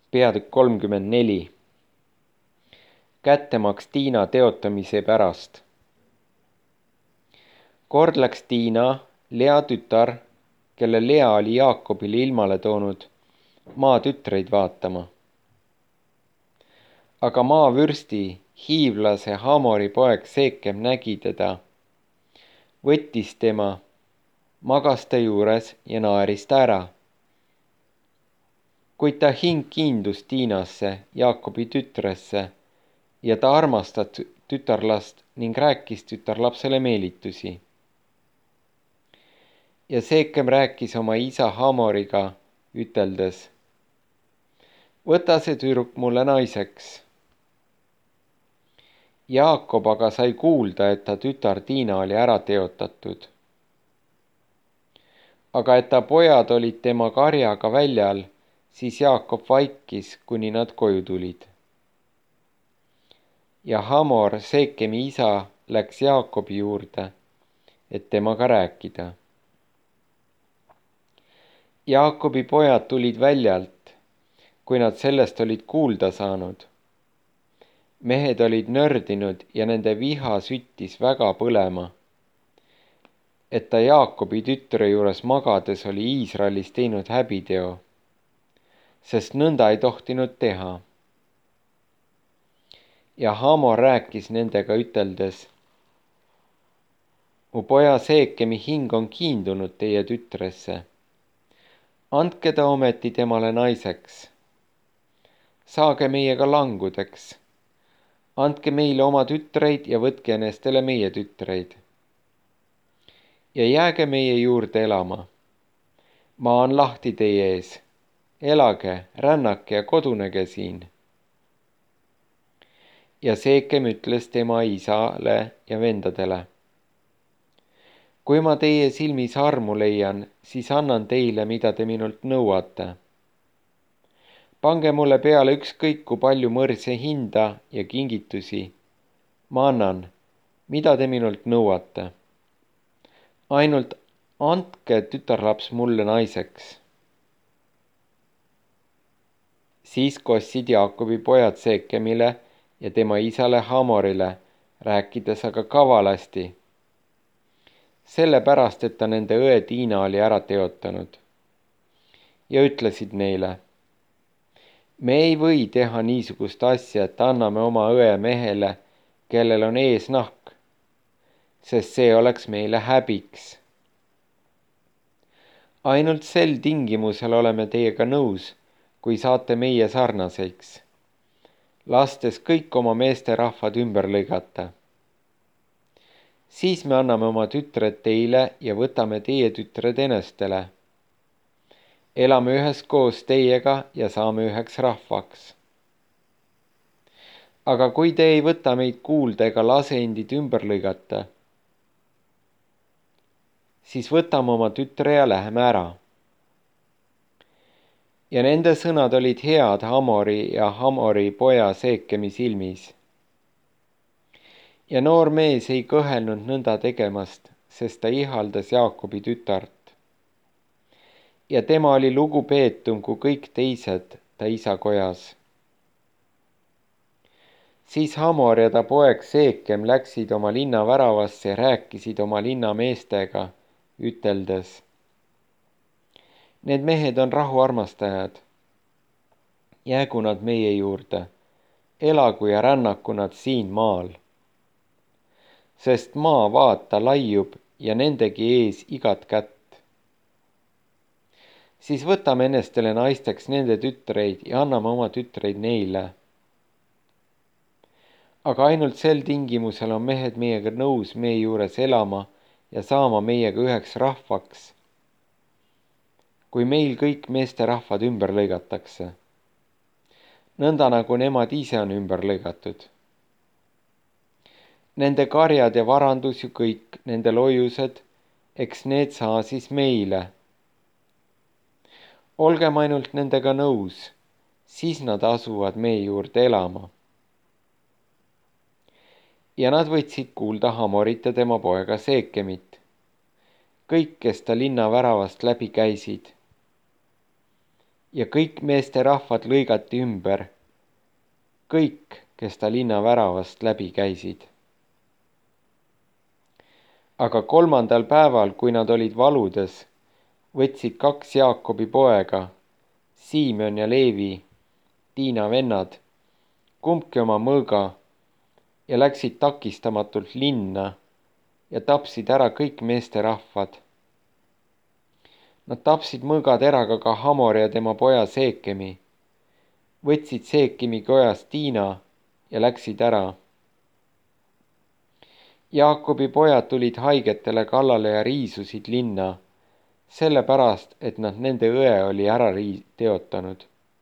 Peatükk 34. Kättemaks Tiina teotamise pärast. Kord läks Tiina, Lea tütar, kelle Lea oli Jaakobile ilmale toonud, maa tütreid vaatama. Aga maavürsti, hiivlase Hamori poeg Seekem nägi teda, võttis tema, magas ta juures ja naeris ta ära. Kuid ta hing kiindus Tiinasse, Jaakobi tütresse, ja ta armastas tütarlast ning rääkis tütarlapsele meelitusi. Ja Seekem rääkis oma isa Hamoriga, üteldes: võta see tüdruk mulle naiseks. Jaakob aga sai kuulda, et ta tütar Tiina oli ära teotatud. Aga et ta pojad olid tema karjaga väljal, siis Jaakob vaikis, kuni nad koju tulid. Ja Hamor, Seekemi isa, läks Jaakobi juurde, et temaga rääkida. Jaakobi pojad tulid väljalt, kui nad sellest olid kuulda saanud. Mehed olid nördinud ja nende viha süttis väga põlema, et ta Jaakobi tütre juures magades oli Iisraelis teinud häbiteo, sest nõnda ei tohtinud teha. Ja Hamor rääkis nendega, üteldes: mu poja Seekemi hing on kiindunud teie tütresse. Andke ta ometi temale naiseks. Saage meiega langudeks. Andke meile oma tütreid ja võtke enestele meie tütreid. Ja jääge meie juurde elama. Maa on lahti teie ees. Elage, rännake ja kodunege siin. Ja Seekem ütles tema isale ja vendadele: kui ma teie silmis armu leian, siis annan teile, mida te minult nõuate. Pange mulle peale ükskõik kui palju mõrse hinda ja kingitusi. Ma annan, mida te minult nõuate. Ainult andke tütarlaps mulle naiseks. Siis kostsid Jaakobi pojad Seekemile ja tema isale Hamorile, rääkides aga kavalasti, sellepärast, et ta nende õe Tiina oli ära teotanud. Ja ütlesid neile: me ei või teha niisugust asja, et anname oma õe mehele, kellel on eesnahk, sest see oleks meile häbiks. Ainult sel tingimusel oleme teiega nõus, kui saate meie sarnaseks, lastes kõik oma meesterahvad ümber lõigata. Siis me anname oma tütred teile ja võtame teie tütred enestele. Elame üheskoos teiega ja saame üheks rahvaks. Aga kui te ei võta meid kuulda ega lase endid ümber lõigata, siis võtame oma tütre ja läheme ära. Ja nende sõnad olid head Hamori ja Hamori poja Seekemi silmis. Ja noor mees ei kõhelnud nõnda tegemast, sest ta ihaldas Jaakobi tütart. Ja tema oli lugupeetum kui kõik teised ta isa kojas. Siis Hamor ja ta poeg Seekem läksid oma linna väravasse ja rääkisid oma linna meestega, üteldes: need mehed on rahuarmastajad. Jäägu nad meie juurde, elagu ja rännaku nad siin maal. Sest maa, vaata, laiub ja nendegi ees igat kätt. Siis võtame enestele naisteks nende tütreid ja anname oma tütreid neile. Aga ainult sel tingimusel on mehed meiega nõus meie juures elama ja saama meiega üheks rahvaks, kui meil kõik meesterahvad ümber lõigatakse, nõnda nagu nemad ise on ümber lõigatud. Nende karjad ja varandus ju kõik, nende loiused, eks need saa siis meile. Olgem ainult nendega nõus, siis nad asuvad meie juurde elama. Ja nad võtsid kuulda Hamorit ja tema poega Seekemit, kõik, kes ta linna väravast läbi käisid. ja kõik meesterahvad lõigati ümber, kõik, kes ta linna väravast läbi käisid. Aga 3. päeval, kui nad olid valudes, võtsid 2 Jaakobi poega, Siimon ja Leevi, Tiina vennad, kumbki oma mõõga ja läksid takistamatult linna ja tapsid ära kõik meesterahvad. Nad tapsid mõõgateraga ka Hamori ja tema poja Seekemi, võtsid Seekemi kojast Tiina ja läksid ära. Jaakobi pojad tulid haigetele kallale ja riisusid linna, sellepärast, et nad nende õe oli ära teotanud.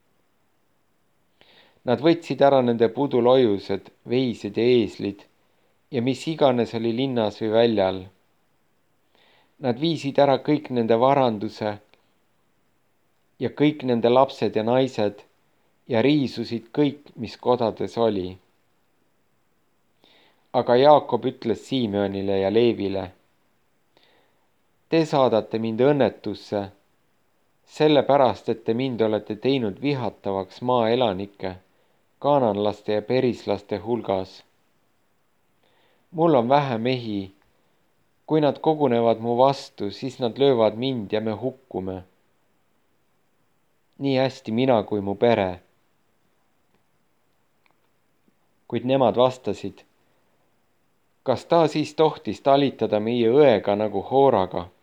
Nad võtsid ära nende pudulojused, veised ja eeslid ja mis iganes oli linnas või väljal. Nad viisid ära kõik nende varanduse ja kõik nende lapsed ja naised ja riisusid kõik, mis kodades oli. Aga Jaakob ütles Siimionile ja Leevile: Te saadate mind õnnetusse, sellepärast, et te mind olete teinud vihatavaks maaelanike, kaananlaste ja perislaste hulgas. Mul on vähe mehi. Kui nad kogunevad mu vastu, siis nad löövad mind ja me hukkume. Nii hästi mina kui mu pere. Kuid nemad vastasid: Kas ta siis tohtis talitada meie õega nagu Hooraga?